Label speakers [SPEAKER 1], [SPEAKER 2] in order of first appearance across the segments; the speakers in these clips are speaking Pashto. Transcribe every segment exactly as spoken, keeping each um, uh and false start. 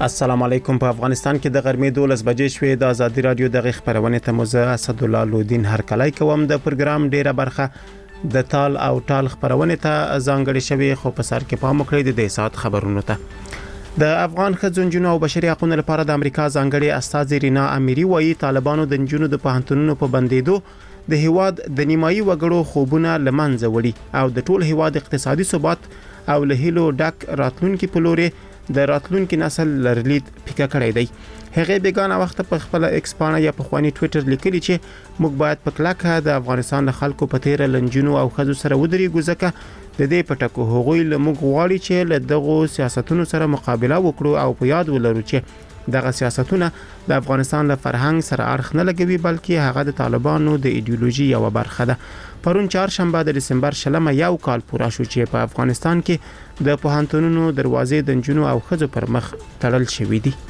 [SPEAKER 1] السلام علیکم. په افغانستان کې د غرمې دولس بجې شوې. د ازادي رادیو د خبرونه ته مزه اسد الله لودین هر کلای کوم. د پروګرام ډیره برخه د تال او ټال خبرونه ته ځانګړې شوی، خو په سر کې پام وکړئ د دې سات خبرونو ته. د افغان ښځو او بشري حقوقو لپاره د امریکا ځانګړي استاذ رینا اميري وایي طالبانو د جنونو د پوهنتونونو په بندیدو د هیواد د نیمایي وګړو خوبونه لمنځه وړي او د ټول هیواد اقتصادي ثبات او له هیلو ډک راتلونکي په لوري د راتلونکي نسل لرلید پکا کړی دی. هغه بیگانه وخت په خپل ایکس پاڼه یا په خواني ټوئیټر لیکلی چې موږ باید په کلکه د افغانستان د خلکو په تیر لنجونو او خزو سره ودرېږو، ځکه د دې پټکو هغوی له موږ غواړي چې له دغه سیاستونو سره مقابله وکړو او په یاد ولرو چې دغه سیاستونه د افغانستان له فرهنګ سره اړخ نه لګوي، بلکې هغه د طالبانو د ایدئولوژي یو برخه ده. پرون چهارشنبه د دسمبر شلمه یو کال پوره شو چې په افغانستان کې د پوهنتونونو دروازې د جنونو او خزو پر مخ تړل شوې دي.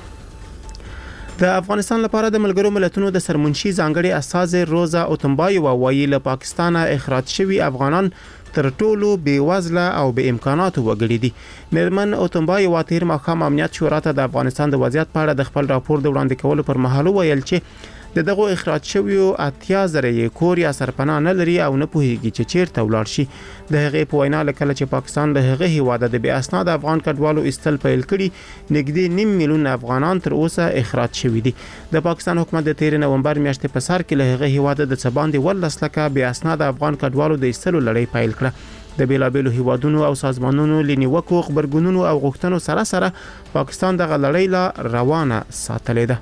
[SPEAKER 1] د افغانستان لپاره د ملګرو ملتونو د سرمنشي ځانګړي استاذ روزا اوتمبای وایي له پاکستانه اخراج شوي افغانان تر ټولو بې وزله او بې امکاناتو وګړي دي. مېرمن اوتمبای واتیر مخام امنیت شورا ته د افغانستان د وضعیت په اړه د خپل راپور د وړاندې کولو پر مهال ویل چې د دغه اخراج شویو اتیا زره کور یا سرپناه نه لري او نه پوهیږي چې چیرته ولاړ شي. د هغې په وینا لکه چې پاکستان له هغه هیواده د بې اسناد افغان کډوالو استل پیل کړي، نږدې نیم میلیون افغانان تر اوسه اخراج شوي دي. د پاکستان حکومت د تیر نومبر میاشتې په سر کې له هغه هیواده د څباندې ولس لکه بې اسناد افغان کډوالو د استلو لړۍ پیل کړه. د بیلابیلو هیوادونو او سازمانونو لنیوکو خبرګونونو او غوښتنو سره سره پاکستان دغه لړۍ لا روانه ساتلې ده.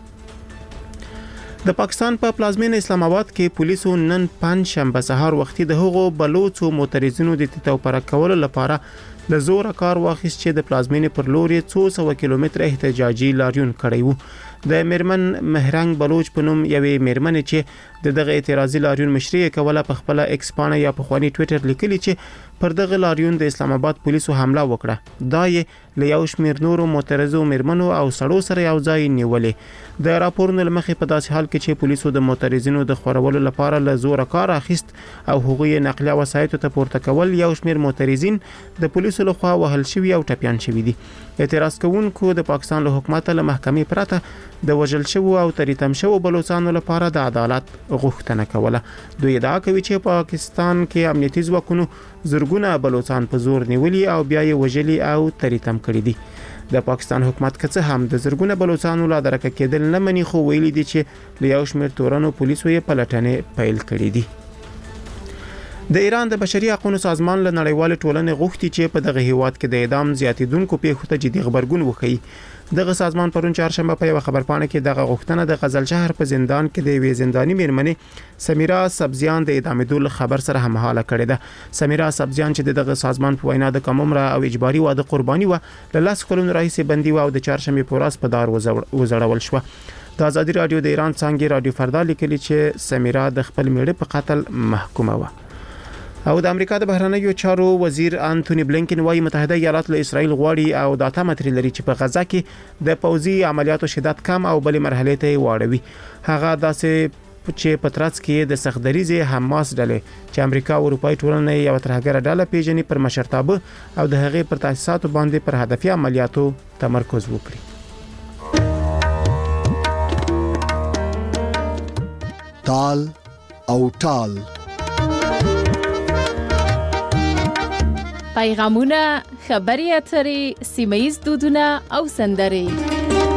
[SPEAKER 1] د پاکستان په پلازمینه اسلام آباد کې پولیسو نن پنځ شنبه سهار وختي د هغو بلوڅو موټریزونو د تیتو پر کولو لپاره د زور کار واخیست چې د پلازمینه پر لوري څو سو کیلومتر احتجاجي لاریون کړی وو. د میرمن مهرنګ بلوچ په نوم یوې میرمن چې د دغه اعتراضي لاریون مشري کوله په خپل ایکس پاڼه یا په خواني ټوئیټر لیکلی چې پر دغه لاریون د اسلام آباد پولیسو حمله وکړه. دا یې له یو شمېر نورو معترضو میرمنو او سړو سره یو ځای نیولې. د راپورونو لمخې په داسې حال کې چې پولیسو د معترضینو د خورولو لپاره له زور کار اخیست او هغوی نقلیه وسایطو ته پورته کول، یو شمېر معترضین د پولیسو لخوا وهل شوي او ټپیان شوي دي. اعتراض کوونکو د پاکستان له حکومت له محکمې پرته د وژل شوو او تریتم شوو بلوچستانو لپاره د عدالت غوښتنه کوله. دوی ادعا کوي چې پاکستان کې امنیتي ځواکونو زرګونه بلوچستان په زور نیولي او بیا یې وژلي او تریتم کړي دي. د پاکستان حکومت که څه هم د زرګونه بلوچستانو لا درکه کېدل نه مني، خو ویلي دي چې له یو شمېر تورنو پولیسو یې پلټنې پیل کړي دي. د ایران د بشري حقوقو سازمان له نړیوال ټولنې غوښتي چې په دغه هیواد کې د اعدام زیاتیدونکو پیښو ته جدي خبرګون وکړي. دغه سازمان پرون چهارشنبه په یو خبرپاڼه کې دغه غوښتنه د غزل شهر په زندان کې د یوې زنداني میرمنې سمیرا سبزیان د اعدامېدو خبر سره همحاله کړې ده. سمیرا سبزیان چې دغه سازمان په وینا د کومره او اجباري واده قرباني و، له لاس کلونو راهیسې بندي و او د چهارشنبه په ورځ په دار وزړول شو. د ازادي رادیو د ایران څنګه رادیو فردا لیکلی چې سمیرا د خپل میړه په قتل محکومه و. او د امریکا د بهرنیو چارو وزیر انټونی بلینکن وايي متحده ایالات له اسرائیل غواړي او د اتمتري لري چې په غزا کې د پوځي عملیاتو شدت کم او بلې مرحله ته واړوي. هغه داسې چې په ترڅ کې د سختدریزه حماس ډلې چې امریکا او اروپای ټولنې یو ترهګر ډله پیژني پر مشرتابه او د هغې پر تاسیساتو باندې پر هدفي عملیاتو تمرکز وکړي.
[SPEAKER 2] تال او ټال
[SPEAKER 3] پیغامونه، خبري اترې، سیمه‌ییز دودونه او سندرې.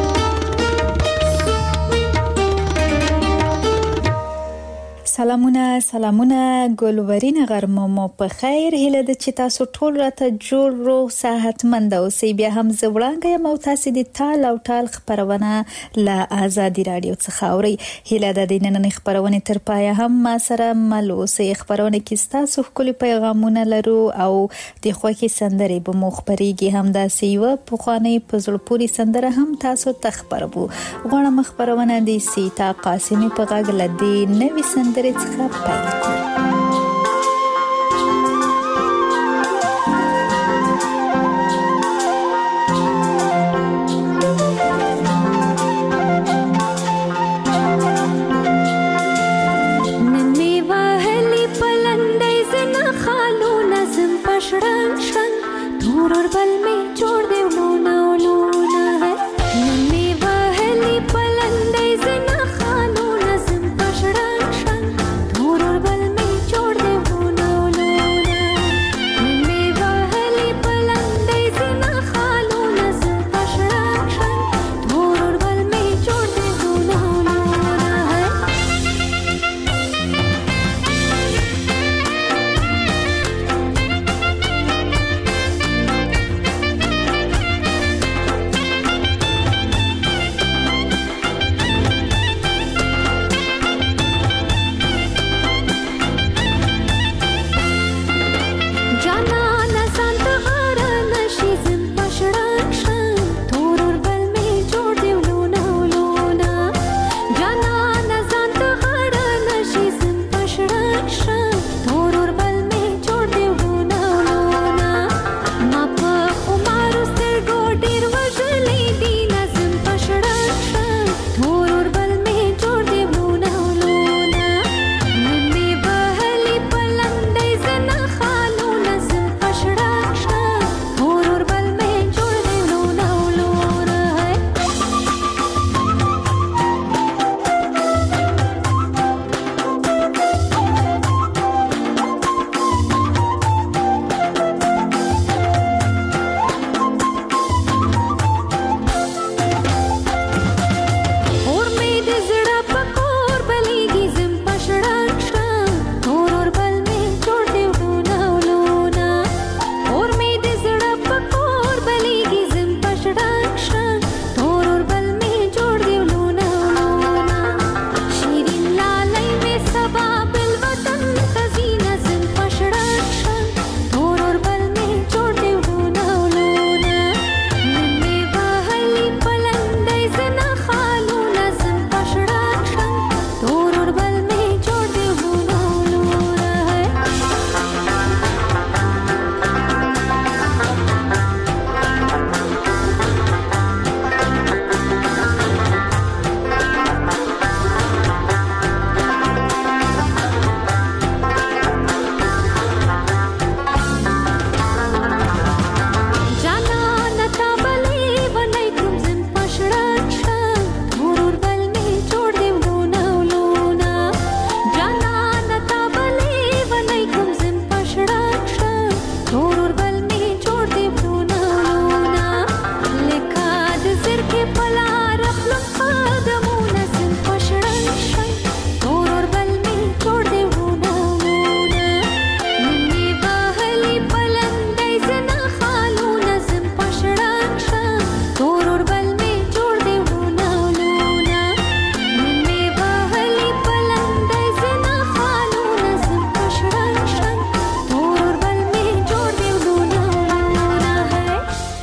[SPEAKER 4] سلامونه سلامونه ګلورین غرمه مو په خیر. هله د چې تاسو ټول راته جوړ روغ صحتمند اوسئ. بیا هم زوړانګه یم او تاسو د تال او ټال خبرونه له ازادي رادیو څخه اورئ. هله د دې نن خبرونه تر پایه هم ما سره مل اوسئ. خبرونه کې تاسو خپل پیغامونه لرو او د خوښي سندرې به مو خبريږي. هم دا سیو په خواني په زړپوري سندره هم تاسو تخبربو. غواړم خبرونه د سیتا قاسمی په غږ لدی نوې سندره څخه پیل کړو.
[SPEAKER 5] شړن شړن تور اور بل می جوړ دیو لونه لونه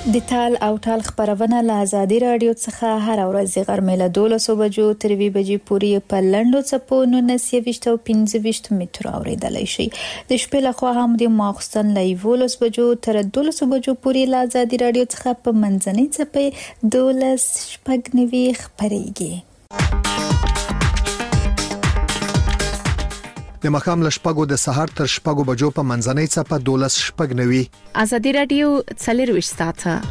[SPEAKER 4] د تال او ټال خبرونه له آزادي رادیو څخه هر ورځ غرمه له دولسو بجو تر وی بجې پورې په لندو چپو نونس یويشت او پنځه ویشت متر اوریدلای شي. د شپې له خوا هم د ماخستن له یولس بجو تر دولسو بجو پورې له آزادي رادیو څخه په منځنۍ چپې دولس شپږ نوي خبريږي.
[SPEAKER 2] د مخام له شپږو د سهار تر شپږو بجو په منځنۍ چپه دولس شپږ نوي.
[SPEAKER 3] آزادي رادیو څلور ساعته.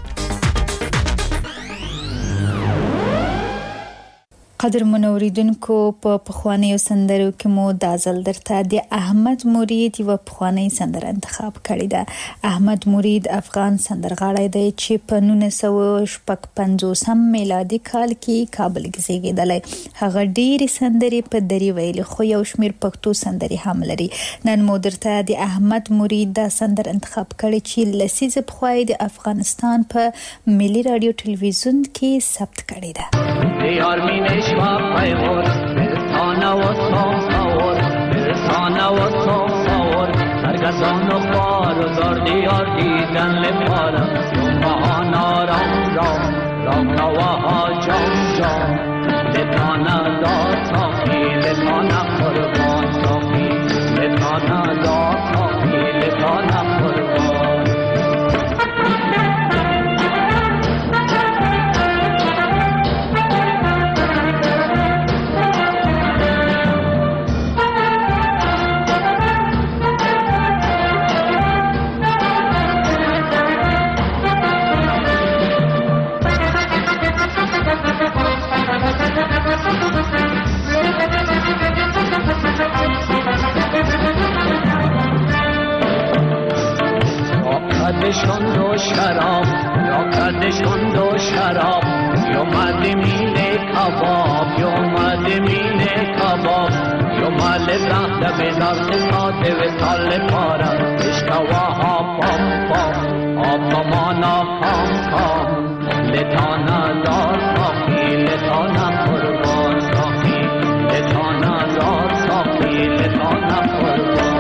[SPEAKER 4] قدر منوریدونکو په پخوانیو سندرو کې مو د ازل درته د احمد مرید یو پخوانی سندر انتخاب کړی ده. احمد مرید افغان سندرغاړی دی چې په نولس سوه شپږ پنځوس میلادي کال کې کابل کې زیږیدلی. هغه ډېری سندرې په دری ویل خو یو شمیر پښتو سندرې هم لري. نن مو درته د احمد مرید د سندر انتخاب کړی چې لسیزه پخوای د افغانستان په ملي رادیو ټلویزیون کې ثبت کړی ده.
[SPEAKER 5] دیار می نشوا پیور برسانه و ساور برسانه و ساور سرگردان و خوار و زار دیار دیدن لپارا یون بهان آرام رام رام نواها جام جام لطانه دار ساخی لطانه قربان ساخی لطانه دار ساخی لطانه قربان. کردشون دو شراب یا کردشون دو شراب یا مرد میله کباب یا مرد میله کباب یا مال رخت بیدار ساده و سال پارا اشکواها پام پام آپامانا کام کام لطانا دار ساخی لطانا قربان ساخی لطانا دار ساخی لطانا قربان.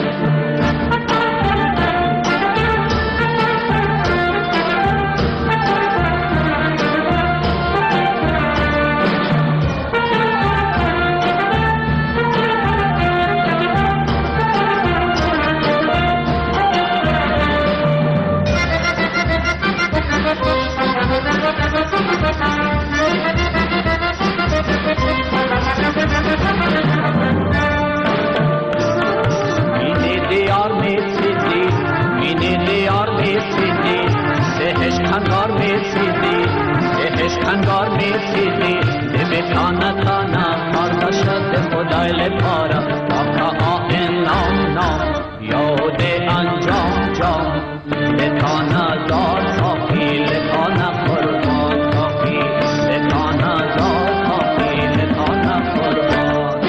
[SPEAKER 5] خندار میسیدی دبیتانا تانا کارتا شد خدای لپارا آقا آئین نام نام یاد انجام جام لطانا دار ساخی لطانا قربان ساخی لطانا دار ساخی لطانا قربان.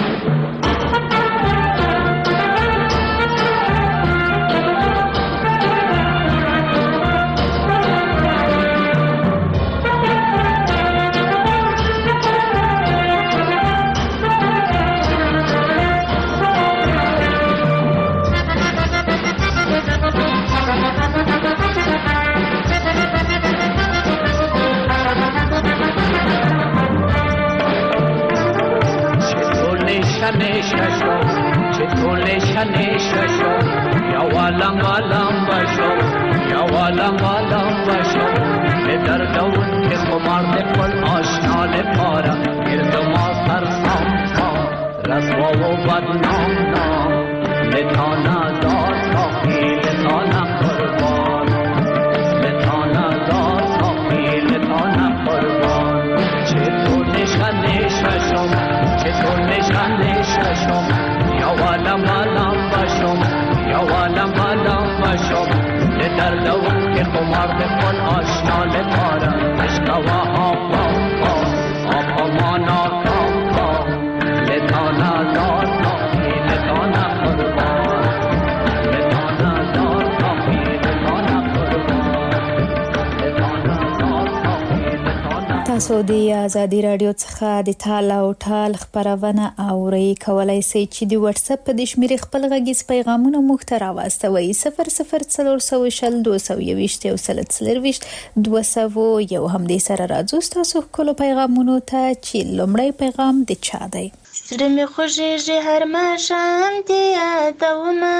[SPEAKER 5] چطور نشنششو یا والم والم بشو یا والم والم بشو به دردون که خمارد کل آشنا لپارا گرد ما سرسام سام رسوا و بدنام نام لطانا دار ساخی لطانا قربان لطانا دار ساخی لطانا قربان. چطور نشنششو چطور نشنششو یا والم والم بشم یا والم والم بشم لدردون که خمار بکن آشنا لپارا اشکوا آقا آقا مانا کام کام لطانا دار ساخی لطانا قربان لطانا دار ساخی لطانا قربان لطانا دار ساخی لطانا
[SPEAKER 4] تاسو د آزادي رادیو څخه د تال او ټال خبرونه اورئ. کولای شئ چې د واتس اپ د شمیرې خپل غږیز پیغامونه موږ ته راواستوئ. صفر صفر څلور سوه شل دوه سوه یوویشت یو سل څلرویشت دوه سوه یو. همدې سره راځو ستاسو ښکلو پیغامونو ته چې لومړی پیغام د چا دی.
[SPEAKER 6] زړه مې خوږېږي هر ماښام دې یادومه،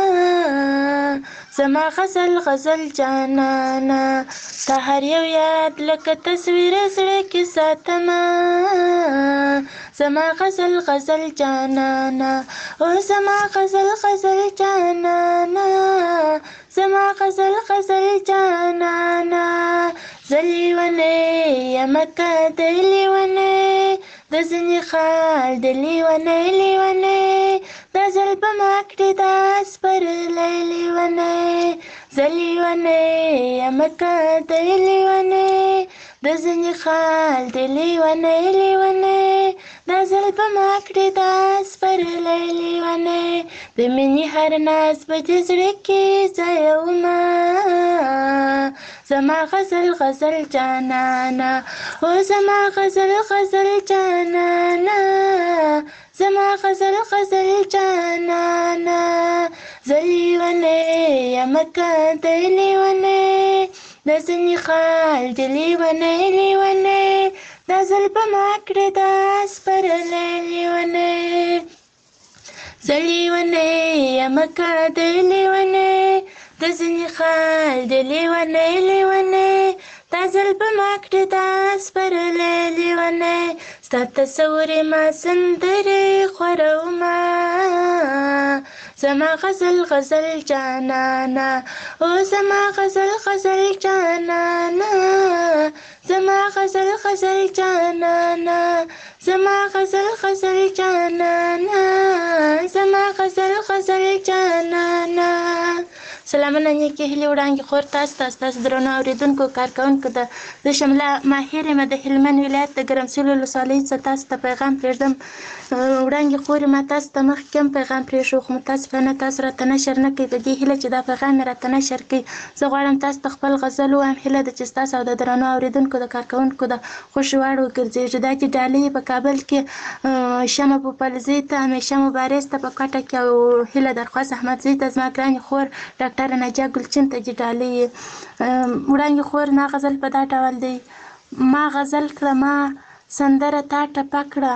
[SPEAKER 6] زما غزل غزل جانانه، ستا هر یو یاد لکه تصویر زړه کې ساتمه، زما غزل غزل جانانه، او زما غزل غزل جانانه، زما غزل غزل جانانه، زه لیونۍ یمه که د لیونۍ د ځینې خال د لیونۍ لیونۍ، دا ځل به ما کړې دا سپرلی لیونۍ، زه لیونۍ یمه که د لیونۍ د ځینې خال د لیونۍ لیونۍ، دا ځل به ما کړې دا سپرلی لیونۍ، د مینې هر ناز به د زړه کې ځایومه، زما غزل غزل جانانه، او زما غزل غزل جانانه، زما غزل غزل جانانه، زه لیونۍ یمه که د لیونۍ د ځینې خال د لیونۍ لیونۍ، دا ځل به ما کړې دا سپرلی لیونۍ، زه لیونۍ یمه که د لیونۍ د ځینې خال د لیونۍ لیونۍ، دا ځل به ما کړې دا سپرلی لیونۍ، ستا تصور یې ما سندرې خورومه، زما غزل غزل جانانه، او زما غزل غزل جانانه، زما غزل غزل جانانه، زما غزل غزل جانانه، زما غزل غزل جانانه. سلامونه نیکې هیلې وړاندې خور تاسو ته ستاسو درنو اورېدونکو کارکوونکو ته زه شمله ماهر یم د هلمند ولایت د ګرمسیر ولسوالۍ څخه تاسو ته پیغام پرېږدم. وړاندې خورې ما تاسو ته مخکې هم پیغام پرېښود خو متاسفانه تاسو راته نشر نه کوئ. په دې هیله چې دا پیغام مې راته نشر کړئ زه غواړم تاسو ته خپل غزل ووایم. هیله ده چې ستاسو او د درنو اورېدونکو د کارکوونکو د خوښې وړ وګرځېږي. دا چې ډالۍ په کابل کې شمه پوپلزۍ ته همیشه مبارز ته په کوټه کې او هیله درخواست احمدزۍ ته زما ګرانې خور ډاکټر نجا ګلچین ته چې ډالۍ وړاندې خور ما غزل په دا ډول دی. ما غزل کړه ما سندره تا ټپه کړه،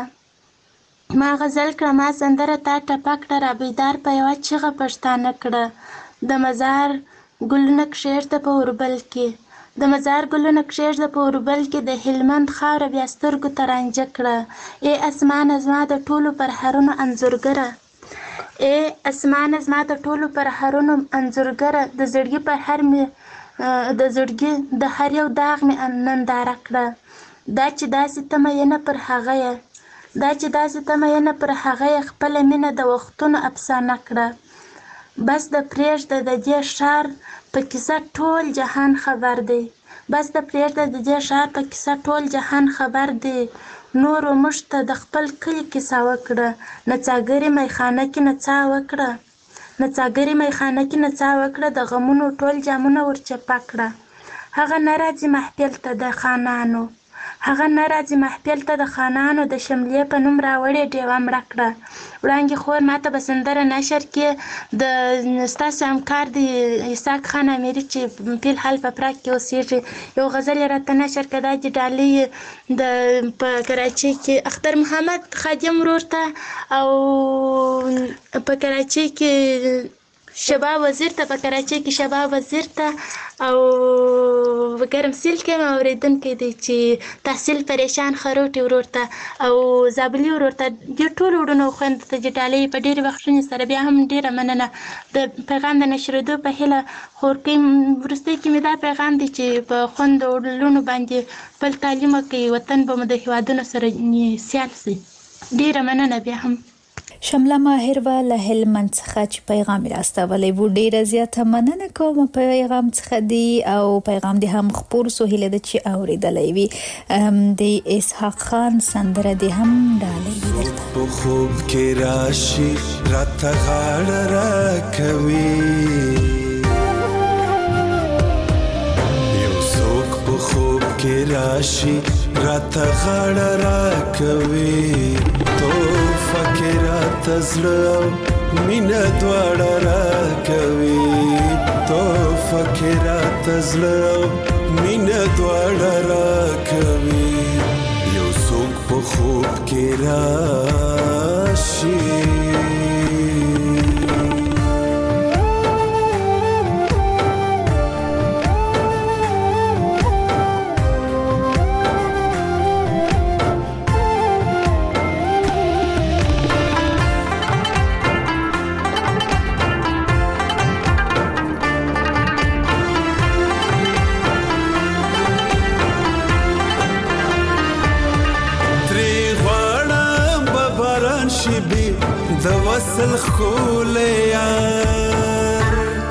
[SPEAKER 6] ما غزل کړه ما سندره تا ټپه کړه، را بیدار په یوه چیغه پښتانه کړه، د مزار ګلونه کښېږده په اوربل کې، د مزار ګلونه کښېږده په اوربل کې، د هلمند خاوره بیا سترګو ته رانجه کړه. ای اسمانه زما د ټولو پرهرونو انځورګره، ای اسمانه زما د ټولو پرهرونو انځورګره، د زړګي پرهر مې د زړګي د هر یو داغ مې ننداره کړه. دا چې داسې ته مینه پر هغه یې، دا چې داسې ته مینه پر هغه یې، خپله مینه د وختونو افسانه کړه. بس د پرېږده د دې ښار په کیسه ټول جهان خبر دی، بس د پرېږده د دې ښار په کیسه ټول جهان خبر دی. نورو موږ ته د خپل کلي کیسه وکړه، نڅاګرې میخانه کې نڅا وکړه، نڅاګرې میخانه کې نڅا وکړه، د غمونو ټول جامونه ورچپه کړه. هغه نه راځي محفل ته د خانانو، هغه نه راځي محفل ته د خانانو، د شملې په نوم راوړې ډیوه مړه کړه. وړاندې خور ما ته به سندره نشر کې د ستاسو همکار د اسحاق خان امیري چې فی الحال په پراګ کې اوسېږي یو غزل یې راته نشر کړه. دا چې ډالۍ د په کراچۍ کې اختر محمد خادم ورور ته او په کراچۍ کې شباب وزیر ته، په کراچۍ کې شباب وزیر ته او په ګرمسیر کې هم اورېدونکی دی چې تحصیل پریشان خروټي ورور ته او زابلي ورور ته، دې ټولو وروڼو او خویندو ته چې ډالۍ په ډېرې بخښنې سره بیا هم ډېره مننه د پیغام د نشرېدو په هیله. خورکۍ وروستۍ کې مې دا پیغام دی چې په خویندو لوڼو باندې خپل تعلیم وکړئ، وطن به مو د هېوادونو سره سیال شي. ډېره مننه بیا هم.
[SPEAKER 4] شمله ماهر و له هلمند څخه چې پیغام راستولی و ډیره زیاته مننه کوم پیغام څخه دی او پیغام دی هم خپور سو هیله ده چې اوریدلی وي. د اسحاق خان سندره دی هم ډالۍ
[SPEAKER 7] په خوب کې راشي راته غاړه راکوي، یو څوک په خوب کې راشي راته غاړه راکوي تو فکرات زړه مینه دواړه راکوي تو فکرات زړه مینه دواړه راکوي یو څوک په خوب کې راشي د وصل خوله یار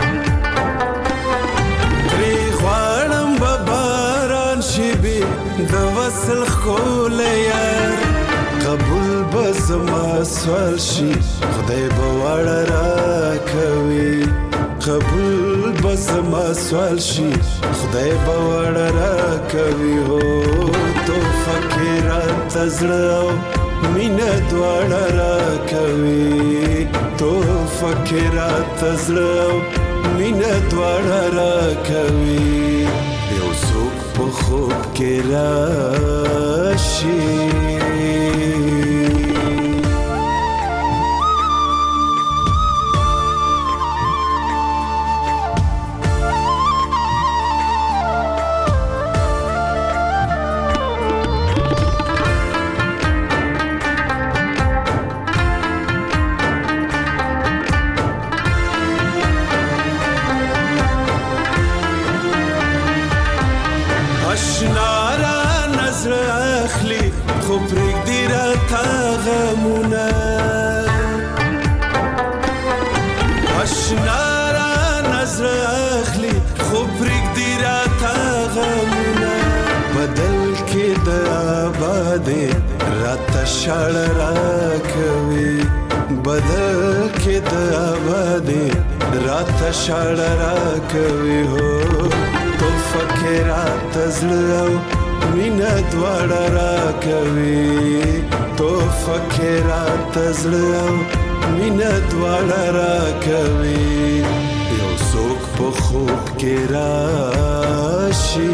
[SPEAKER 7] تری غواړم به باران شي بي د وصل خوله یار قبول به زما سوال شي خدای به وړه راکوي قبول به زما سوال شي خدای به وړه راکوي هو تو فکرات زړه مینه دواړه راکوي تو فکرات زړه مینه دواړه راکوي یو څوک په خوب کې راشي راته شاړه راکوي بدل کې د آبادي راته شاړه راکوي هو تو فکرات زړه مینه دواړه راکوي تو فکرات زړه مینه دواړه راکوي یو څوک په خوب کې راشي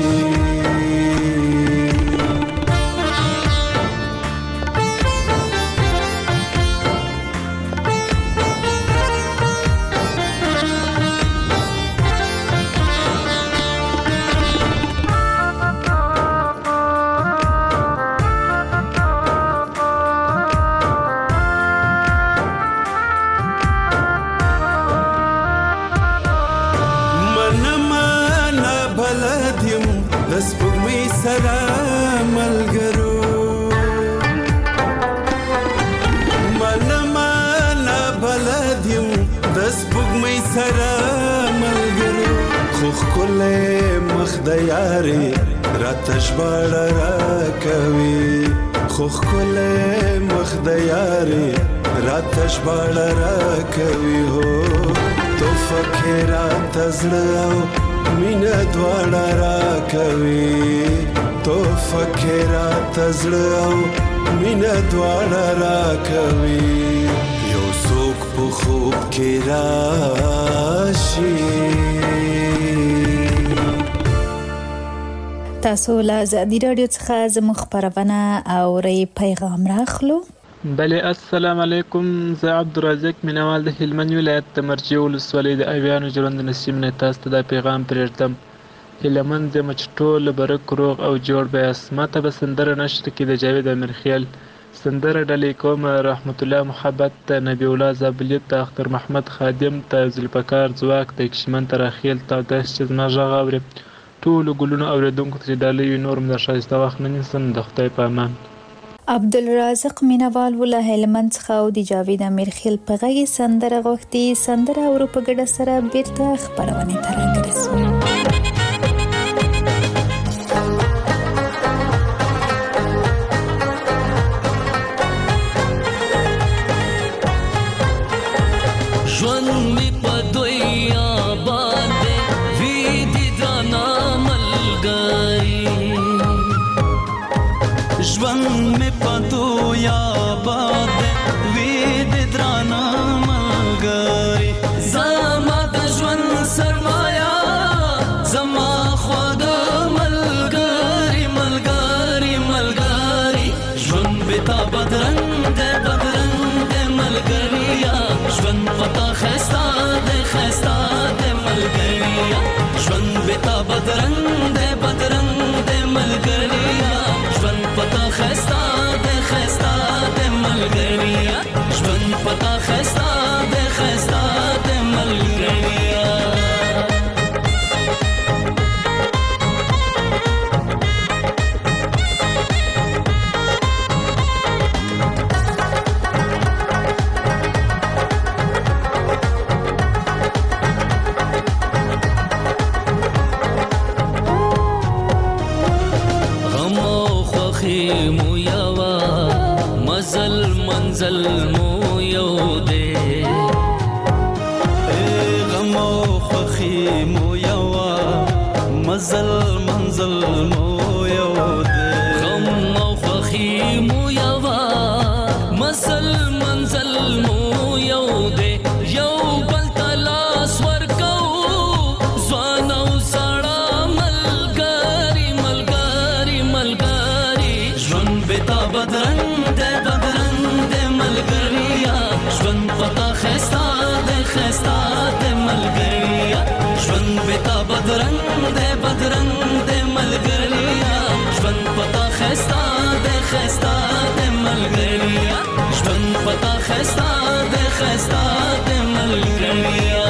[SPEAKER 7] یاري راته ژباړه راکوي خو ښکلی مخ د یاري راته ژباړه راکوي هو تو فکرات زړه مینه دواړه راکوي تو فکرات زړه مینه دواړه راکوي یو څوک په خوب کې راشي
[SPEAKER 4] تاسو له ازادي رادیو څخه زموږ خبرونه اورئ پیغام راخلو.
[SPEAKER 8] بله السلام علیکم، زه عبدالرزاق مینوال د هلمند ولایت د مرجې ولسوالۍ د اویانو ژوند نسیم نه تاسو ته دا پیغام پرېږدم. هیلهمند یم چې ټول برک روغ او جوړ به یاست. ماته به سندره نشته کې د جاوید امیرخیل سندره ډلې کوم رحمت الله محبت ته نبی الله زابلیت ته اختر محمد خادم ته ذوالفقار ځواک ته کشمن ته راخیل ته داسې چې زما غږ اوري ټولو ګلونو اوریدونکو ته چې ډالۍ وي نور م د ښایسته وخت نه نیسم د خدای په امان.
[SPEAKER 4] عبدالرازق مینوال وله هلمند څخه او د جاوید امیرخیل په غږ سندره غوښتي. سندره اورو په ګډه سره بیرته خپرونې ته راګرځو.
[SPEAKER 9] ژوند می په دویا باندې وی دي ځانا ملګری پتا خستا دے خستا دے ملګریا ژوند بتا بدرنګ دے بدرنګ دے ملګریا ژوند پتا خستا دے خستا دے ملګریا ژوند پتا خستا دے خستا دے ملګریا مو یوا مزل منزل مو یو دے غم او خوخی مو یوا مزل منزل مو یو دے غم او خوخی مو یوا مزل منزل مو یو دے یو بل تلاس ورکو ځوان او سړا ملګری ملګری ملګری بتا بدرنګ دے بدرنګ دے ملګریا ژوند پتا خستا دے خستا دے ملګریا ژوند بتا بدرنګ دے بدرنګ دے ملګریا ژوند پتا خستا دے خستا دے ملګریا ژوند پتا خستا دے خستا دے ملګریا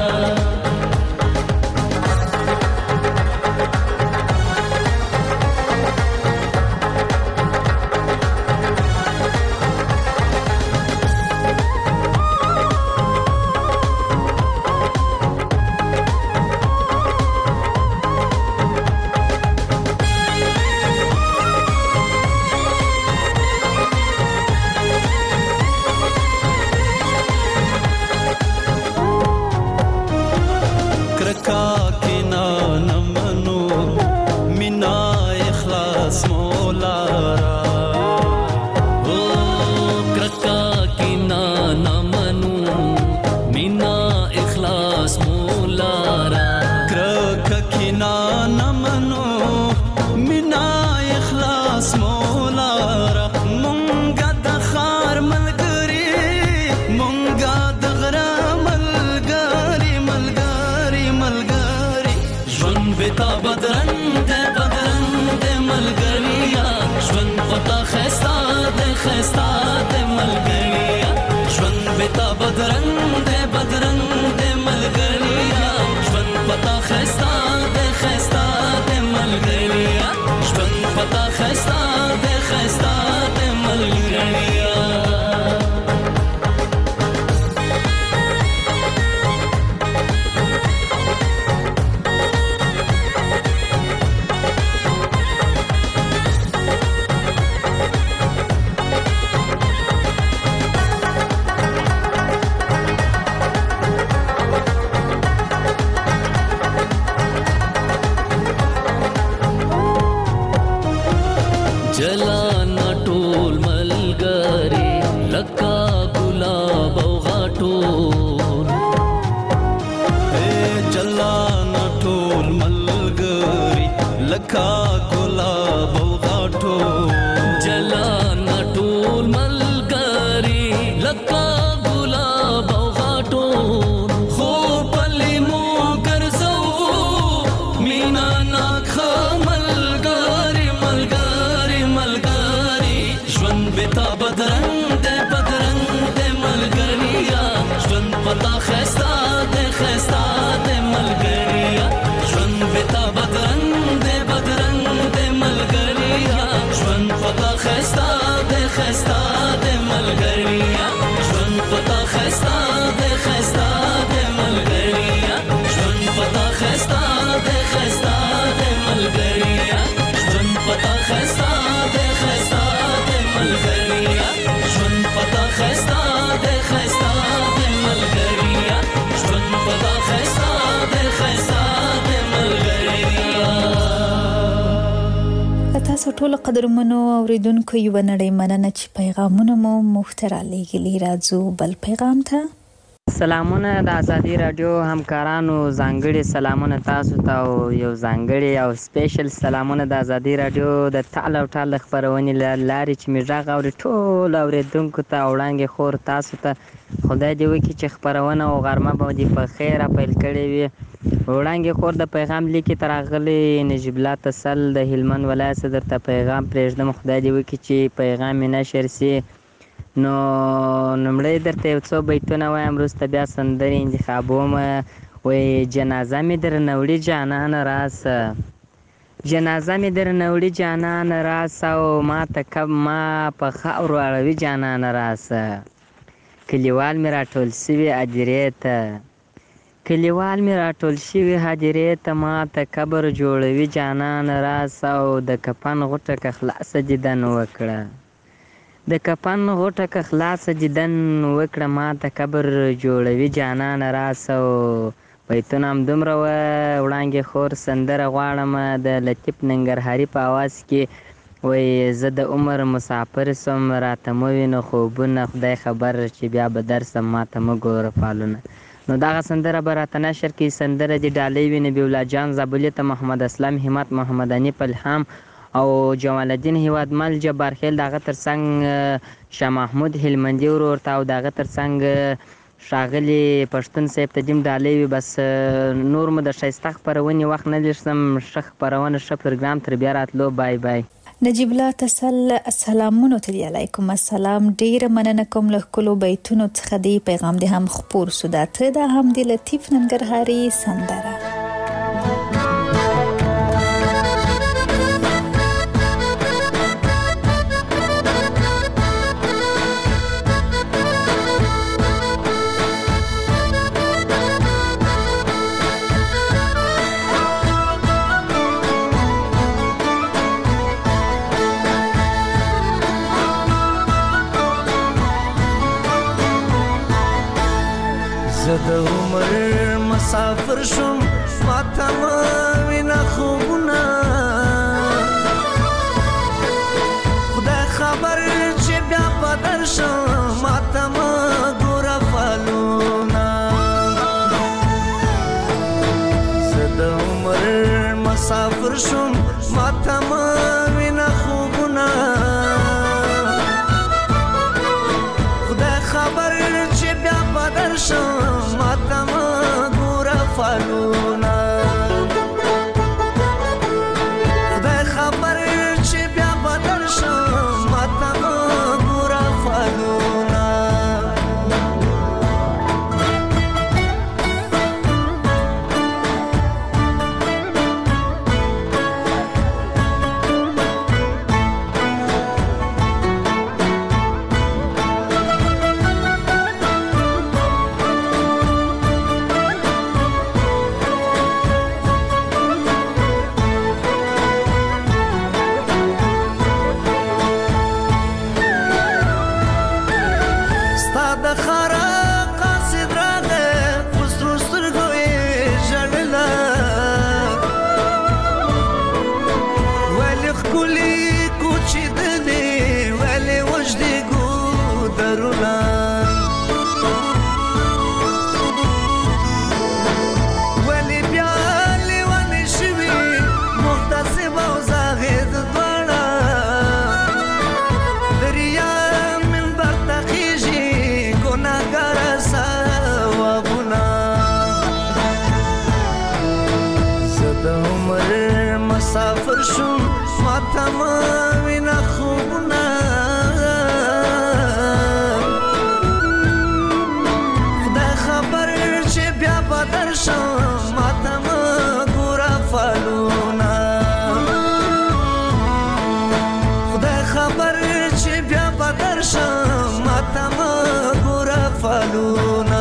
[SPEAKER 4] تاسو ټول قدرمنو اوریدونکو یو نړۍ مننه چې پیغامونه مو محترم لګلی راځو بل پیغام ته
[SPEAKER 10] سلامونه د ازادي رادیو همکارانو، ځانګړي سلامونه تاسو ته او یو ځانګړي او سپیشل سلامونه د ازادي رادیو د تعال او ټال خبرونې له لارې چې مې غږ اوري ټول اوریدونکو ته او وړانګې خور تاسو ته خدای دې وکړي چې خبرونه او غرمه به دې په خیره پیل کړې وي. وړانګې خور د پیغام لیکې ته راغلې نجیب الله تسل د هلمند ولایت څخه درته پیغام پرېږدم. خدای دې وکړي چې پیغام مې نشر سي. نو لومړی درته یو څو بیتونه وایم، وروسته بیا سندرې انتخابوم. وایي جنازه مې درنه وړي جانانه راسه، جنازه مې درنه وړي جانانه راسه، او ما ته کب ما په خاورو اړوي جانانه راسه. کلیوال مې راټول سوي هدیرې ته، کلیوال مې راټول شوي هدیرې ته، ما ته قبر جوړوي جانانه راسه، او د کفن غوټه که خلاصه دیدن وکړه، د کفن غوټه که خلاصه دیدن وکړه، ما ته قبر جوړوي جانانه راسه. او بیتونه همدومره وه. وړانګې خور سندره غواړم د لطیف ننګرهاري په اواز کې. وایي زه د عمر مسافر سم، راته مه وینه خوبونه، خدای خبر چې بیا به درسم، ما ته مه ګوره فالونه. نو دغه سندره به راته نشر کړي. سندره دې ډالۍ وي نبي الله جان زابلي ته، محمد اسلم همت، محمد انیف الهام او جمال الدین هیوادمل جبار خیل، دغه ترڅنګ شاه محمود هلمندي ورور ته، او دغه ترڅنګ ښاغلي پښتون صاحب ته دیم ډالۍ وي. بس نور مو د ښایسته خپرونې وخت نه لرسم. ښه خپرونه ښه پروګرام، تر بیا راتلو، بای بای.
[SPEAKER 4] نجیب الله تسل سلامونو ته دی. علیکم السلام. ډیره مننه کوم له ښکلو بیتونو څخه. دی پیغام دې هم خپور سو. دا ته دا هم د لطیف ننګرهاري سندره.
[SPEAKER 9] زه د عمر مسافر شوم، ماته مه وینه خوبونه، خدای خبر چې بیا به درشم، ماته مه ګوره فالونه. زه د عمر مسافر شوم، ماته مه وینه خوبونه، خدای خبر چې بیا به درشم، ماته مه ګوره فالونه. خدای خبر چې بیا به درشم، ماته مه ګوره فالونه. مسافر شوم، ماته مه وینه خوبونه، خدای خبر چې بیا به درشم، ماته مه ګوره فالونه. خدای خبر چې بیا به درشم، ماته مه ګوره فالونه.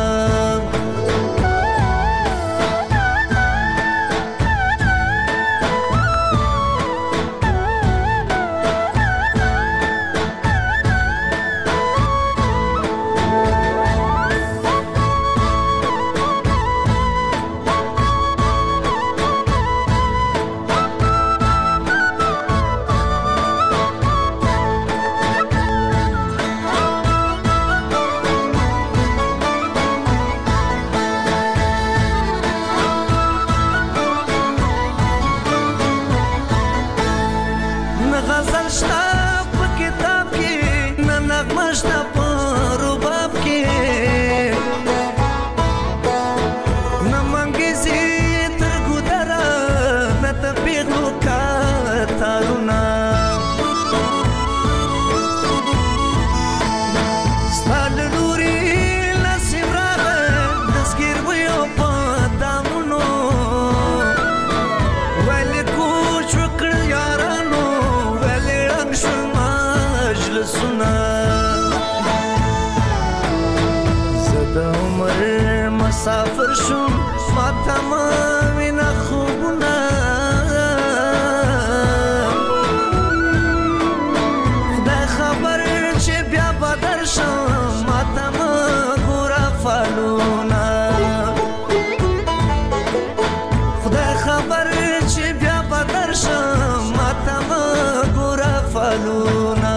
[SPEAKER 11] مسافر شوم ما تمام نه خوبونه خدای خبر چې بیا بدر شم ما تمام ګوره فالونه خدای خبر چې بیا بدر شم ما تمام ګوره فالونه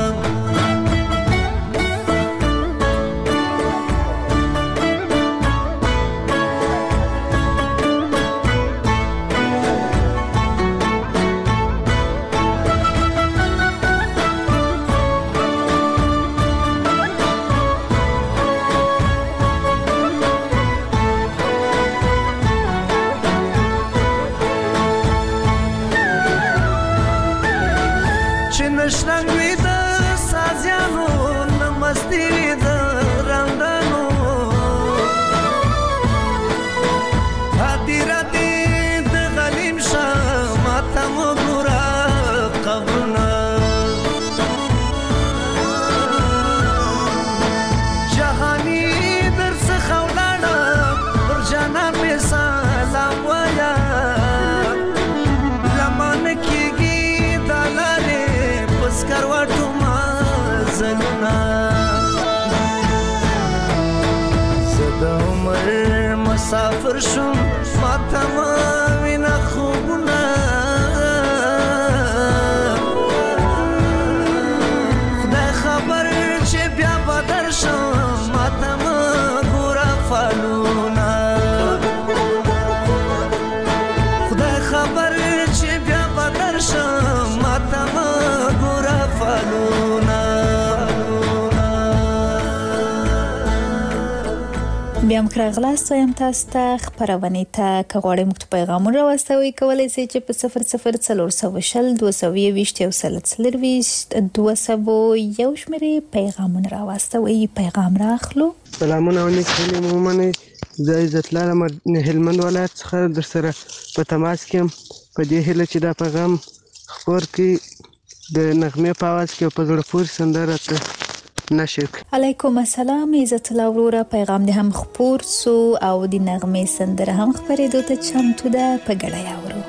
[SPEAKER 11] نشرنگ وی د سازیانو نمستی وی د رندانو هدی راتی د غلیم شاه ماته مګورا قبرونه جهانی در څخه ولاړه پر جانان می سلام وایا لمن کیږي دلاره سکروټو ما زلنا زدا عمر مسافر شوم ما تمام نه خوبونه خدای خبر چې بیا بدر شم ما تمام ګوره فالونه خدای خبر چې بیا بدر شم ما تمام
[SPEAKER 4] بیا هم راغلاست وایم تاسو ته خپرونې ته که غواړئ موږ ته پیغامونه راواستوئ کولی شئ چې په صفر صفر څلور سوه شل دوه سوه یوویشت یو سل څلرویشت دوه سوه یو شمېرې پیغامونه راواستوئ پیغام رااخلو.
[SPEAKER 12] سلامونه او نیک هیلې مو ومنئ. زه عزت لاره هلمند ولایت څخه در سره په تماس کې یم په دې هیله چې دا پیغام خپور کړي د نغمې په اواز کې په زړه پورې سندره ته نشک.
[SPEAKER 4] علیکم السلام عزت الله وروره پیغام دې هم خپور سو او د نغمې سندره هم خپرېدو ته چمتو ده په ګډه یې اورو.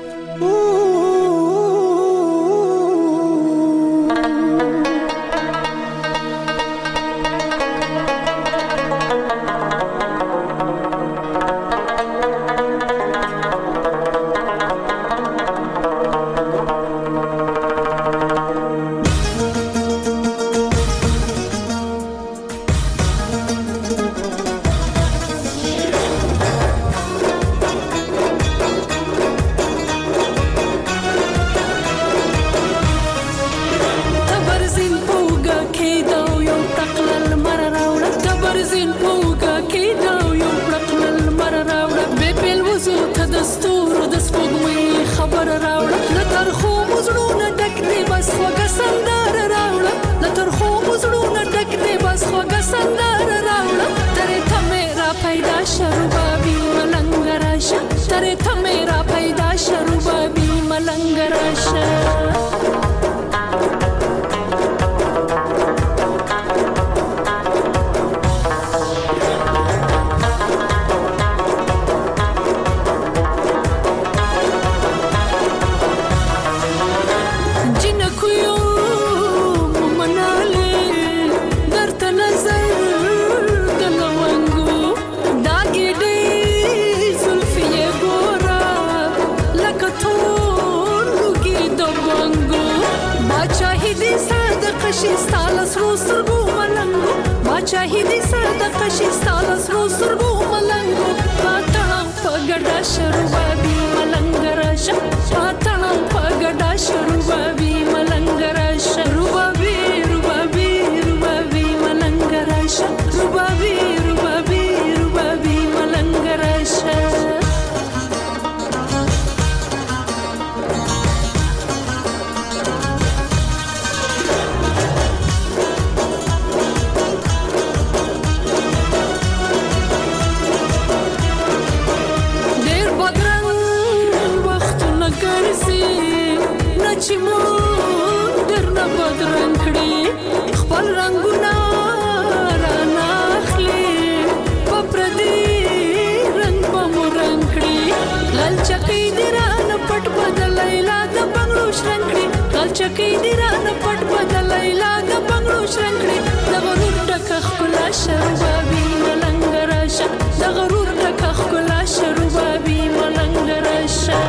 [SPEAKER 13] چکی دی رانه پټ بدل لیلا د بنگړو شرنګړي د غرور ټکه خلا شربابي ملنګ راشه د غرور ټکه خلا شربابي ملنګ راشه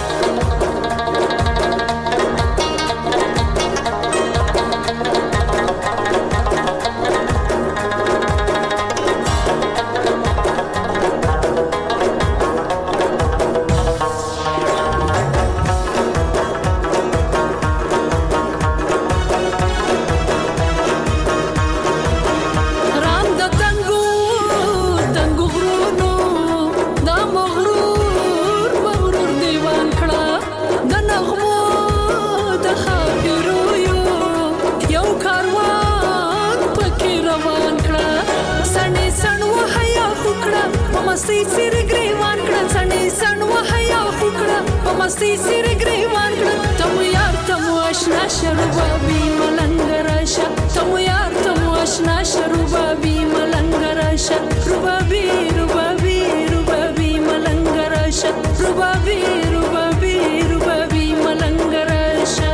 [SPEAKER 13] مستي سر گریوان کړه سنې سن وحیا وکړه په مستي سر گریوان کړه تم یار تم آشنا شربابي ملنګ راشه تم یار تم آشنا شربابي ملنګ راشه ربابي ربابي ربابي ملنګ راشه ربابي ربابي ربابي ملنګ راشه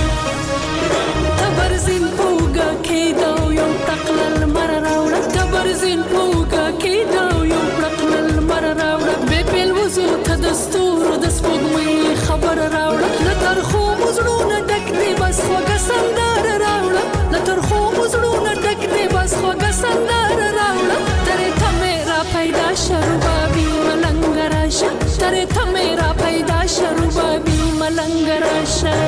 [SPEAKER 13] تبرزین پوګه کېدو یو تقلل مر راوړه تبرزین پوګه کېدو یو دستور د سپوږمۍ خبر راوړه لتر خو مزړونه ډک دی بس خوږه سندره راوړه لتر خو مزړونه ډک دی بس خوږه سندره راوړه ترې ته مې را پیدا شربابي ملنګ راشه ترې ته مې را پیدا شربابي ملنګ راشه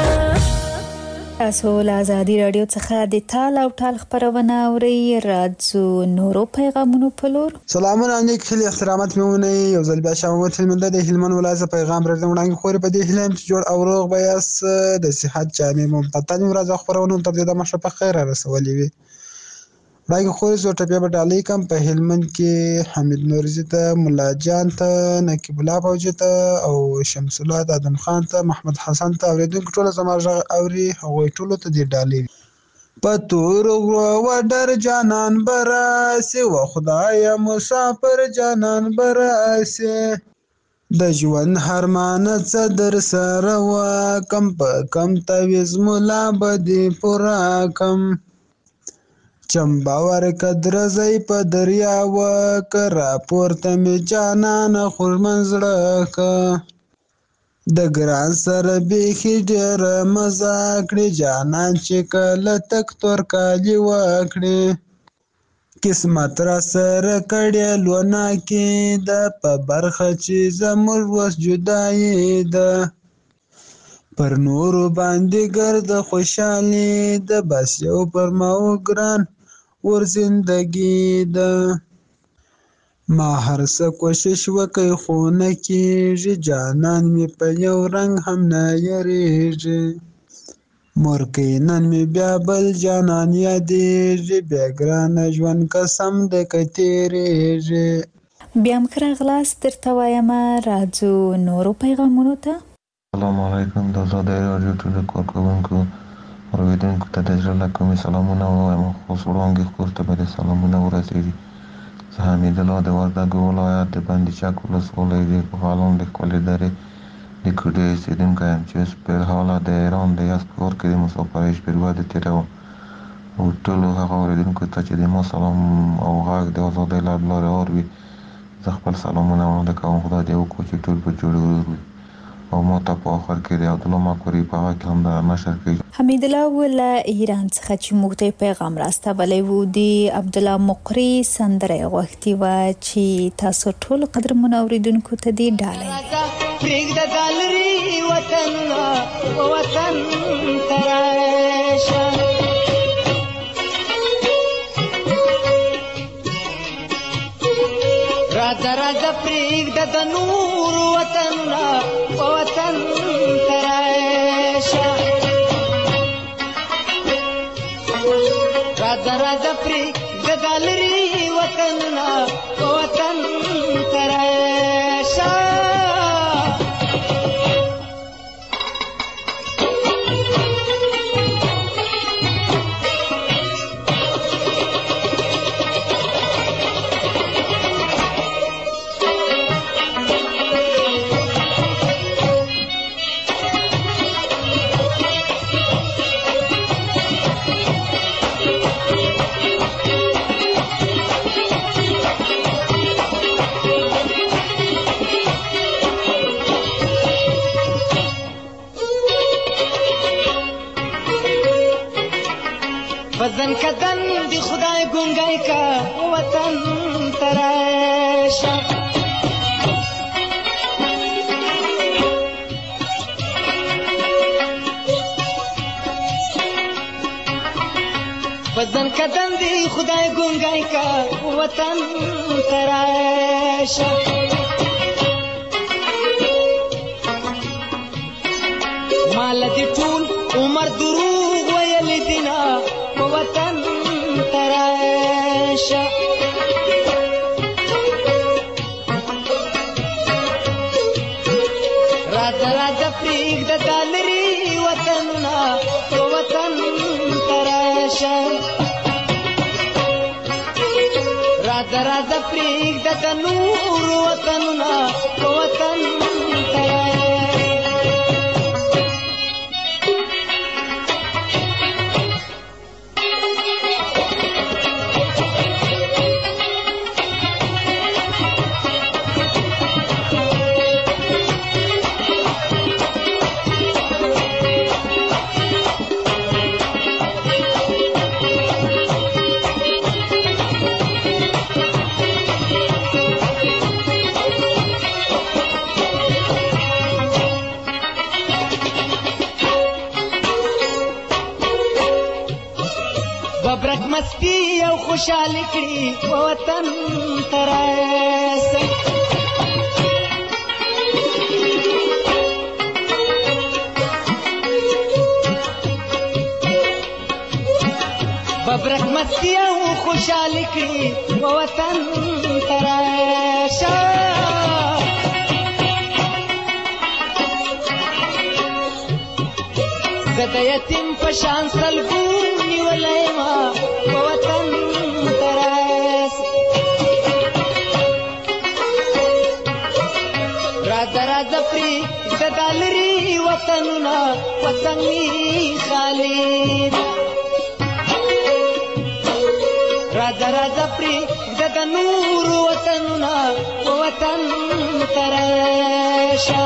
[SPEAKER 4] تاسو له ازادي رادیو څخه د تال او ټال خبرونه اورئ راځو نورو پیغامونو په لور
[SPEAKER 14] سلامونه نیک خلی احترامات میونه یو ځل بیا شامت هلمند د هلمند ولایت پیغام راځم وړاندې خوري په دې هلم چې جوړ او روغ بیاس د صحت جامع ممتاز ورځ خبرونه تر دې د مشرف خیر رسولې وي راګه خوري زو ټپیا په ډالۍ کم په هلمند کې حمید نورزي ته مولا جان ته نقیب الله فوجي ته او شمس الله ادم خان ته محمد حسن ته اوریدونکو ټول زموږ اوري هغه ټول ته دی ډالۍ پتور و در جانان براسی و خدای مسافر جانان براسی د ژوند هرمان څه در سره و کم په کم تویز مولا بدی پورا کم چمباور قدر زئی په دریا و کرا پورته می جانان خور منزړه ک د ګران سره بیخي ډېر مزه کړې جانان چې کله تک تور کالي وکړې قسمت را سره کړې لونه کې د په برخه چې زموږ وس جدایي ده پر نورو باندې ګرد خوشحالي ده بس یو پر ما ګران ور زندگی ده ما هر څه کوشش وکړ خو نه کېږي جانان مې په یو رنګ هم نه یریږي مورکۍ نن مې بیا بل جانان یادېږي بیا ګرانه ژوند قسم ده که تېرېږي
[SPEAKER 4] بیا هم ښه راغلاست درته وایم راځو نورو پیغامونو ته
[SPEAKER 15] السلام علیکم د ازادۍ راډیو ټولو کارکوونکو اورېدونکو ته د زړه له کومې سلامونه ووایم خصوص وړاندې خور ته به د سلامونه ورسېږي زه حمید الله د وردګو ولایت د بندي چک ولسوالۍ د غالان د ښکلې درې د کوډې اوسېدونکی یم چې اوس په حاله د ایران د یزد ښار کې د مسافرۍ شپې دوه تېروم او ټولو هغه اورېدونکو ته چې د ما سلام او غږ د ازادۍ له لارې اوري زه خپل سلامونه وړاندې کوم خدای دې وکړي چې ټول په جوړ وي او ما ته په آخر کې د عبدالله مکوري په هغه کې هم د نشر کېږي
[SPEAKER 4] حمید الله له ایران څخه چې موږ ته پیغام راستولی و د عبدالله مقری سندره غوښتې وه چې تاسو ټول قدرمنو اورېدونکو ته دې ډالۍ
[SPEAKER 11] پرېږده ګالري وطن وطن ته راشه راځه راځه پرېږده د نور وطن وطن ته راشه راځه راځه پرېږده ګالري وطن وطن ته راشه
[SPEAKER 16] ګونګای کا وطن تراشه بدن کدن دی خدای ګونګای کا وطن تراشه مال دې ټول عمر دروغ ویل دینا وطن تراشه راځه راځه پرېږده دا لرې وطنونه وطن تراشه راځه راځه پرېږده د نورو وطنونه وطن تراشه ببرک مستی او خوشحالی کړي وطن تراشه ببرک مستی او خوشحالی کړي وطن تراشه زه د یتیم په شان سلګو نیولی ما په وطن تراشه راځه راځه پرېږده دا لرې وطنونه وطن مې خالي راځه راځه پرېږده د نورو وطنونه وطن تراشه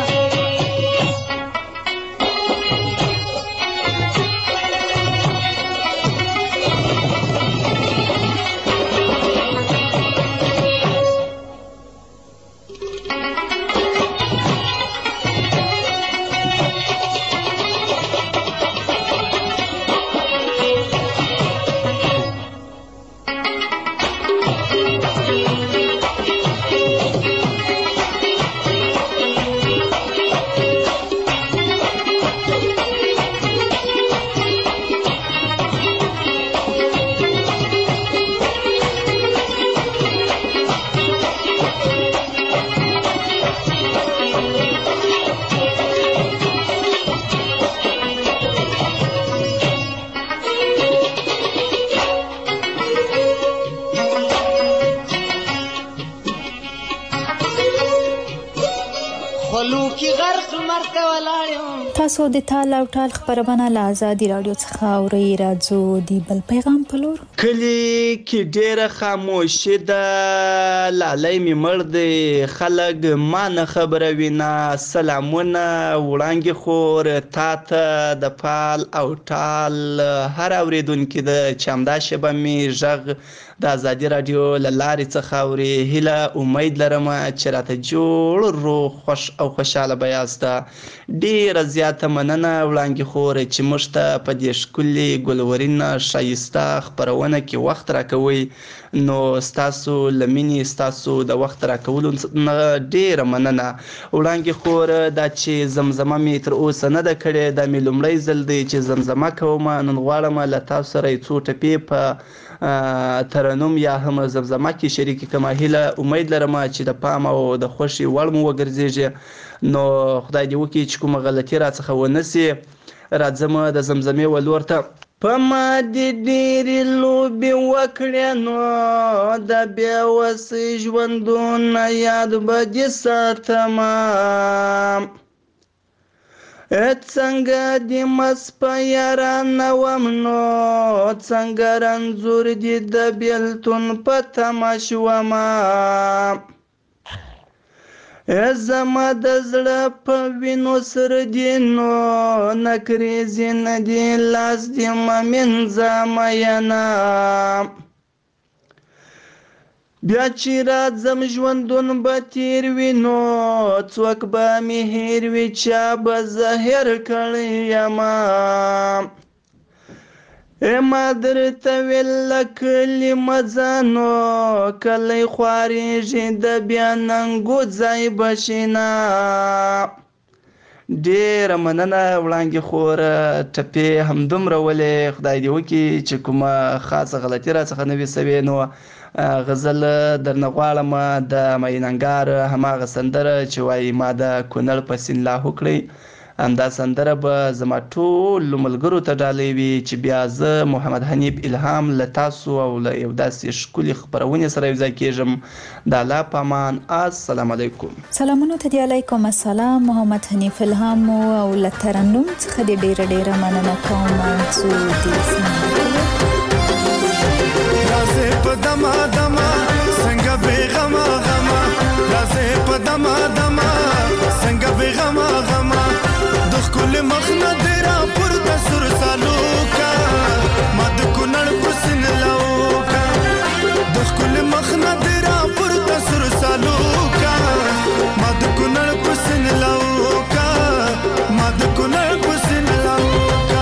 [SPEAKER 4] تاسو د تال او ټال خبرونه له آزادي رادیو څخه اورئ. راځو د بل پیغام په لور.
[SPEAKER 17] کلی کې ډېره خاموشي ده، لالی مې مړ دی، خلک ما نه خبروي نه. سلامونه وړانګې خور تا ته د پال او ټال هر اورېدونکي ده چې همدا شیبه مې غږ د آزادي رادیو له لارې څخه اوري. هیله امید لرم چې راته جوړ روغ خوش او خوشحاله به یاسته. ډېره زیاته مننه وړانګې خور چې موږ ته په دې ښکلې ګلورین ښایسته خپرونه کې وخت راکوئ. نو ستاسو له مینې ستاسو د وخت راکولو نه ډېره مننه. وړانګې خور دا چې زمزمه مې تر اوسه نه ده کړې، دا مې لومړی ځل دی چې زمزمه کوم. نن غواړم له تاسو سره یو څو ټپې په ترنم یا هم زمزمه کې شریکې کړم. هیله امید لرم چې د پام او د خوښې وړ مو وګرځېږي. نو خدای دې وکړي چې کومه غلطي راڅخه ونه سي. راځم د زمزمې ولور ته. په ما دې ډېرې لوبې وکړې نو د بېوسۍ ژوندونه یاد به دې ساتمه. څنګه دې مس په یارانه وم نو څنګه رنځور دې د بېلتون په تمه شومه. زما د زړه په وینو سره دې نو نکریزې نه دې لاس دې مه مینځه مینه. بیا چې راځم ژوندون به تیر وي نو څوک به مې هېر وي چا به زهر کړی یما ما درته ویل کلي مځانو کلی خوارېږي د بیا ننګو ځای به شینا. ډېره مننه وړانګې خوره ټپې همدومره ولې خدای دې وکړي چې کومه خاصه غلطي راڅخه نه وي سوې نو غزل درنه غواړم د میننګار هماغه سندره چې وایي ما د کونړ په سیند لاهو کړئ همدا سندره به زما ټولو ملګرو ته ډالۍ وي چې بیا زه محمد حنیف الهام له تاسو او له یو داسې ښکلې خپرونې سره یوځای کېږم د الله په امان. السلام علیکم.
[SPEAKER 4] سلامونه ته دی. علیکم السلام. محمد حنیف الهام او له ترنم څخه دې ډېره ډېره مننه کوم. منصور دې
[SPEAKER 7] رازه په دما دما څنګه بیغما غما رازه په دما دما څنګه بیغما غما د خپل مخ نه درا پر د سر سالوکا ما د کونړ پسن لاوکا د خپل مخ نه درا پر د سر سالوکا ما د کونړ پسن لاوکا ما د کونړ پسن لاوکا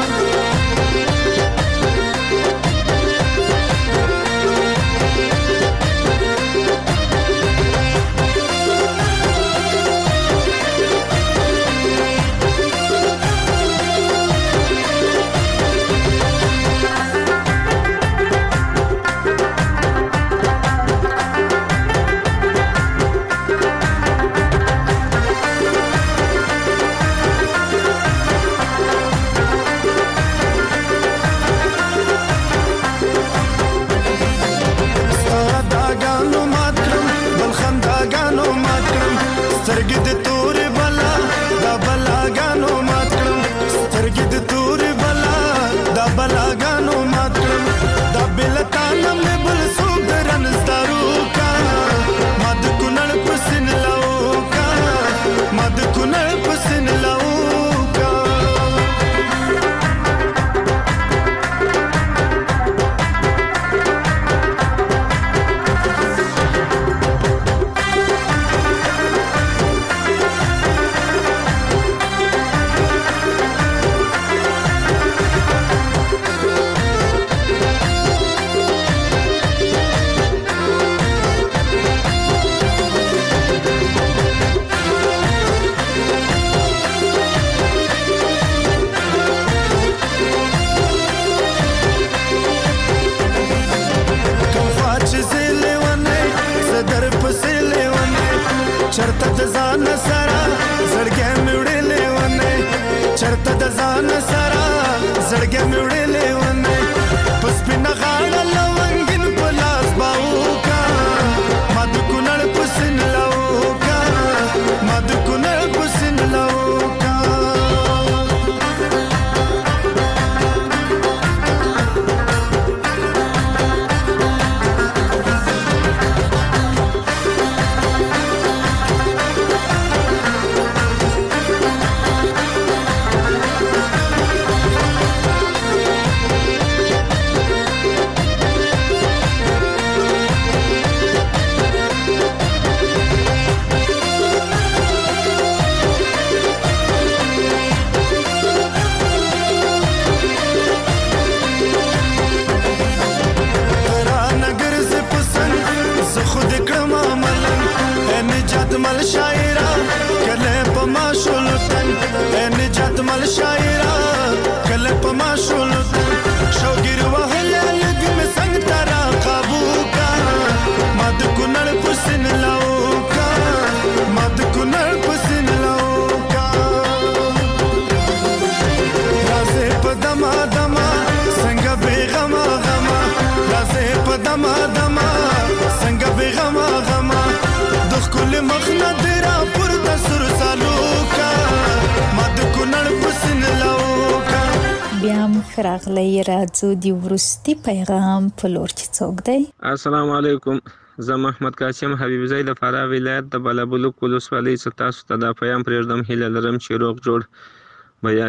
[SPEAKER 4] راغلی راځو د ورستي پیغام په لور چې څوک دی.
[SPEAKER 18] السلام علیکم. زه محمد قاسم حبیب زئی د فراه ولایت د بلبلک ولسوالۍ څخه تاسو ته د پیغام پرېږدم. هیله لرم چې روغ جوړ به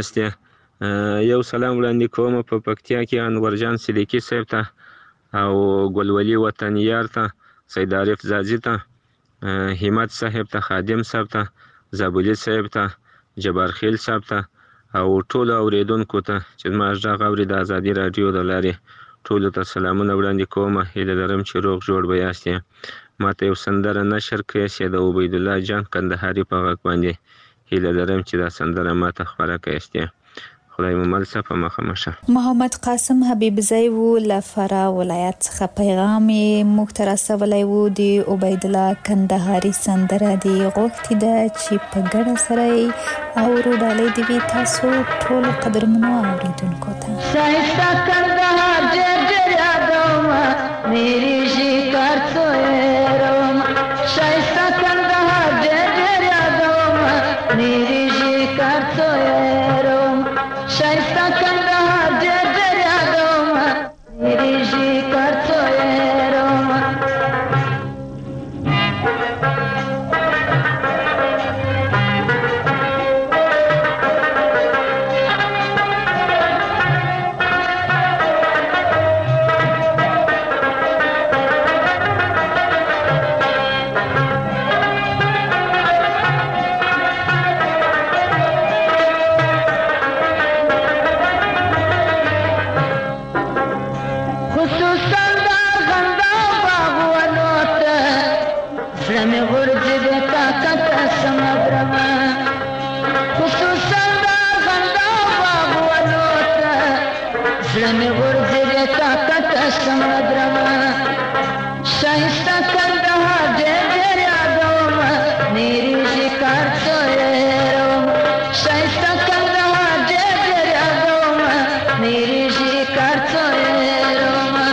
[SPEAKER 18] یاستئ. یو سلام وړاندې کوم په پکتیا کې انورجان صدیقي صاحب ته او ګلولي وطنیار ته. سید عارف زازي ته، همت صاحب ته، خادم صاحب ته، زابلي صاحب ته، جبار خیل صاحب ته او ټولو اورېدونکو ته چې زما غږ اوري د ازادي راډیو د لارې ټولو ته سلامونه وړاندې کوم. هیله لرم چې روغ جوړ به یاستې. ما ته یو سندره نشر کړې چې د عبیدالله جان کندهاري په غږ باندې. هیله لرم چې دا سندره ما ته خپره کړئ. خدای مو مل شه، په مخه مه شه.
[SPEAKER 4] محمد قاسم حبیبزی و له فراه ولایت څخه پیغام یې موږ ته رسولی و. د عبیدالله کندهاري سندره دې غوښتې ده چې په ګډه سره یې اورو. ډالۍ دې وي تاسو ټولو قدرمنو اورېدونکو ته.
[SPEAKER 16] شایسته کندهار ډېر ډېر یادومه، میري شکار څویرومه. شایسته کندهار ډېر ډېر یادومه، میري شکار څویرومه. شایسته کندهار ډېر ډېر یادومه، میري شکار څویرومه. شایسته کندهار ډېر ډېر یادومه، میري شکار څویرومه. شایسته کندهار ډېر ډېر یادومه، میري شکار څویرومه.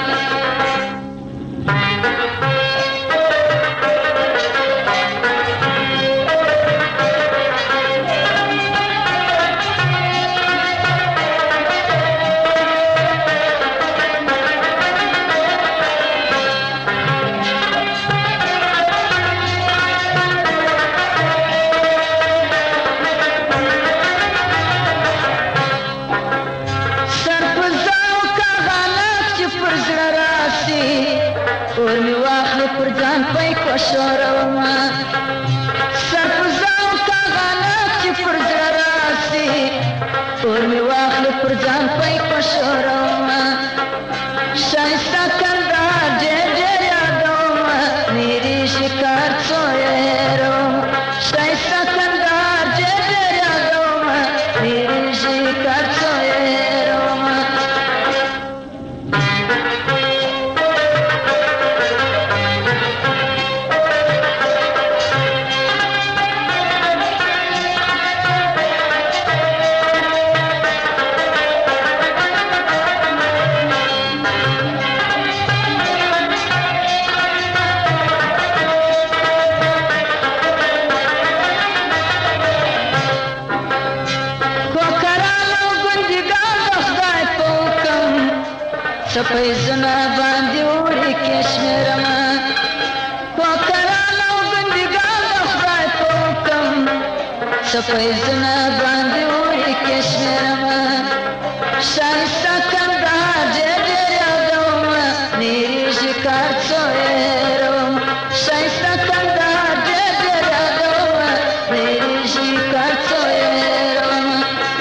[SPEAKER 16] شوروما سر پر ځان کا غلط چې پر زړه راسي، اور می واخلې پر ځان پای کو شوروما. شایسته کندهار ډېر ډېر یادومه، میري شکار څویرومه. شایسته کندهار ډېر ډېر یادومه، میري شکار څویرومه. سپیزونه باندې وړي کشمیرما، کوکران او ګندګان د خدای په حکم. سپیزونه باندې وړي کشمیرما. شایسته کندهار ډېر ډېر یادومه، میري شکار څویرومه. شایسته کندهار ډېر ډېر یادومه، میري شکار څویرومه.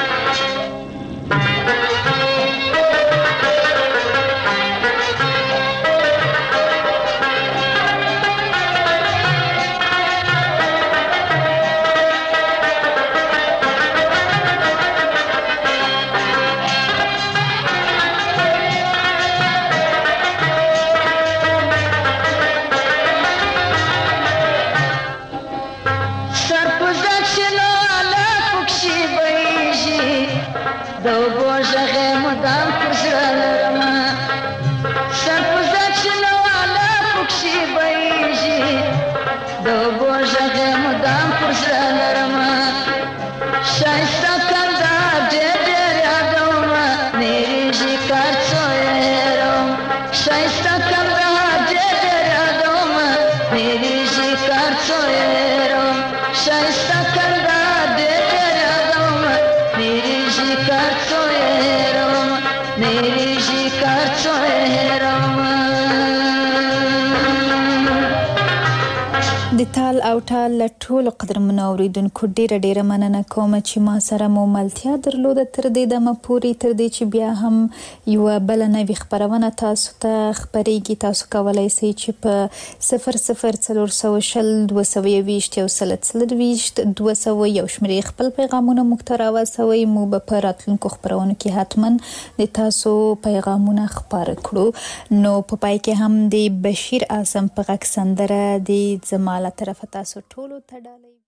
[SPEAKER 16] شایسته کندهار ډېر ډېر یادومه، میري شکار څویرومه. شایسته کندهار ډېر ډېر یادومه، میري شکار څویرومه. شایسته کندهار ډېر ډېر یادومه، میري شکار څویرومه. میري شکار څویرومه.
[SPEAKER 4] د تال او ټال له ټولو قدرمنو اوریدونکو ډیره ډیره مننه کوم چې ما سره مو ملتیا درلوده تر دې دمه پورې، تر دې چې بیا هم یوه بله نوې خپرونه تاسو ته خپریږي. تاسو کولی سئ چې په صفر صفر څلور سوه شل دوه سوه یوویشت یو سل څلرویشت دوه سوه یو شمېرې خپل پیغامونه موږ ته راواستوئ. موږ به په راتلونکو خپرونو کې حتما د تاسو پیغامونه خپاره کړو. نو په پای کې هم د بشیر اعظم په غږ سندره د زما له طرفه تاسو ټولو ته ډالۍ.